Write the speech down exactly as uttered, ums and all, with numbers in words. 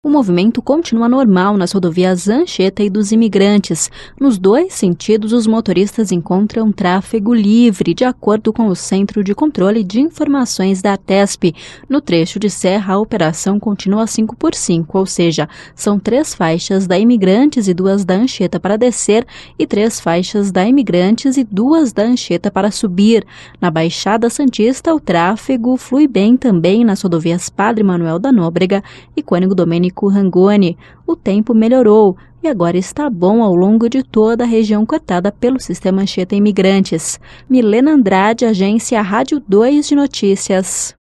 O movimento continua normal nas rodovias Anchieta e dos Imigrantes. Nos dois sentidos, os motoristas encontram tráfego livre, de acordo com o Centro de Controle de Informações da ATESP. No trecho de serra, a operação continua cinco por cinco, ou seja, são três faixas da Imigrantes e duas da Anchieta para descer e três faixas da Imigrantes e duas da Anchieta para subir. Na Baixada Santista, o tráfego flui bem também nas rodovias Padre Manuel da Nóbrega e Cônego Domênico Rangoni. O tempo melhorou e agora está bom ao longo de toda a região cortada pelo sistema Anchieta Imigrantes. Milena Andrade, Agência Rádio dois de Notícias.